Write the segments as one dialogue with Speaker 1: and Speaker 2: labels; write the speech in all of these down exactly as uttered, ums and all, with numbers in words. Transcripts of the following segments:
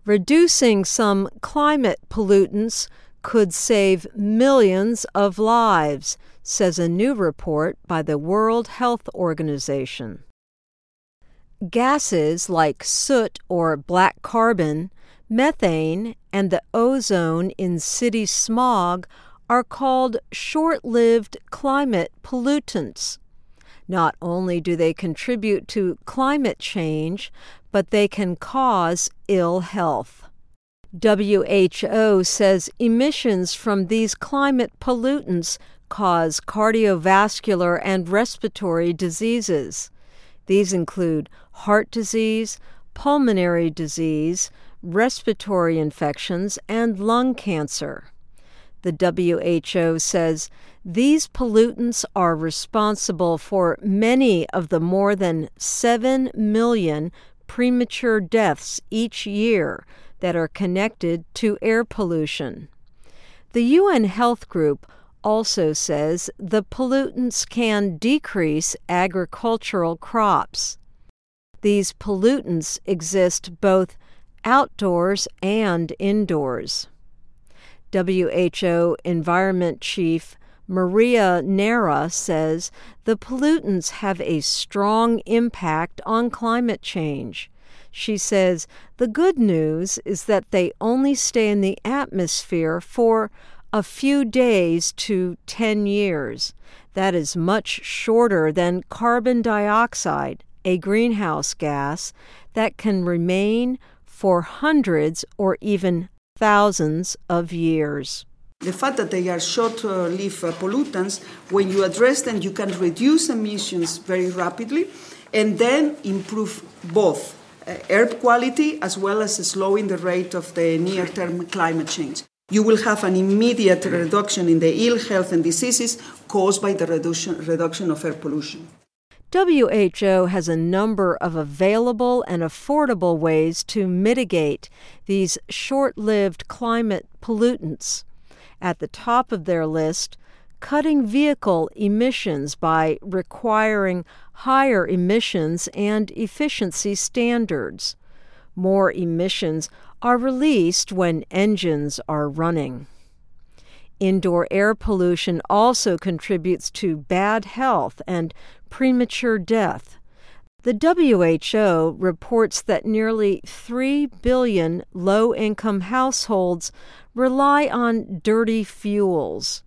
Speaker 1: Reducing some climate pollutants could save millions of lives, says a new report by the World Health Organization. Gases like soot or black carbon, methane, and the ozone in city smog are called short-lived climate pollutants. Not only do they contribute to climate change, but they can cause ill health. W H O says emissions from these climate pollutants cause cardiovascular and respiratory diseases. These include heart disease, pulmonary disease, respiratory infections, and lung cancer. The W H O says these pollutants are responsible for many of the more than seven million premature deaths each year that are connected to air pollution. The U N Health Group also says the pollutants can decrease agricultural crops. These pollutants exist both outdoors and indoors. W H O Environment Chief Maria Neira says the pollutants have a strong impact on climate change. She says the good news is that they only stay in the atmosphere for a few days to ten years. That is much shorter than carbon dioxide, a greenhouse gas that can remain for hundreds or even thousands of years.
Speaker 2: The fact that they are short-lived uh, pollutants, when you address them, you can reduce emissions very rapidly and then improve both uh, air quality as well as slowing the rate of the near-term climate change. You will have an immediate reduction in the ill health and diseases caused by the reduction, reduction of air pollution.
Speaker 1: W H O has a number of available and affordable ways to mitigate these short-lived climate pollutants. At the top of their list, cutting vehicle emissions by requiring higher emissions and efficiency standards. More emissions are released when engines are running. Indoor air pollution also contributes to bad health and premature death. The W H O reports that nearly three billion low-income households rely on dirty fuels.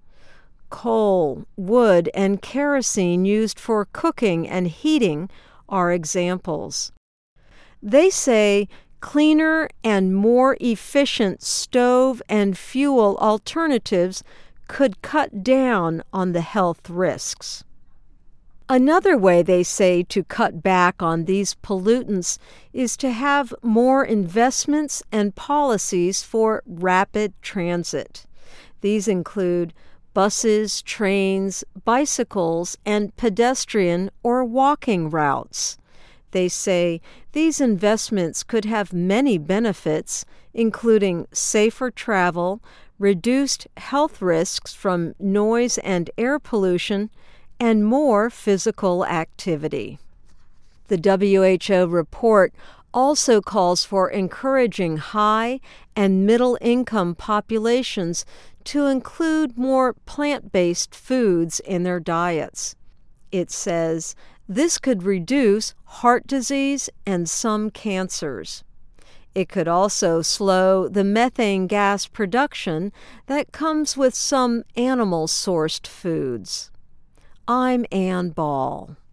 Speaker 1: Coal, wood, and kerosene used for cooking and heating are examples. They say cleaner and more efficient stove and fuel alternatives could cut down on the health risks. Another way they say to cut back on these pollutants is to have more investments and policies for rapid transit. These include buses, trains, bicycles, and pedestrian or walking routes. They say these investments could have many benefits, including safer travel, reduced health risks from noise and air pollution, and more physical activity. The W H O report also calls for encouraging high and middle-income populations to include more plant-based foods in their diets. It says this could reduce heart disease and some cancers. It could also slow the methane gas production that comes with some animal-sourced foods. I'm Ann Ball.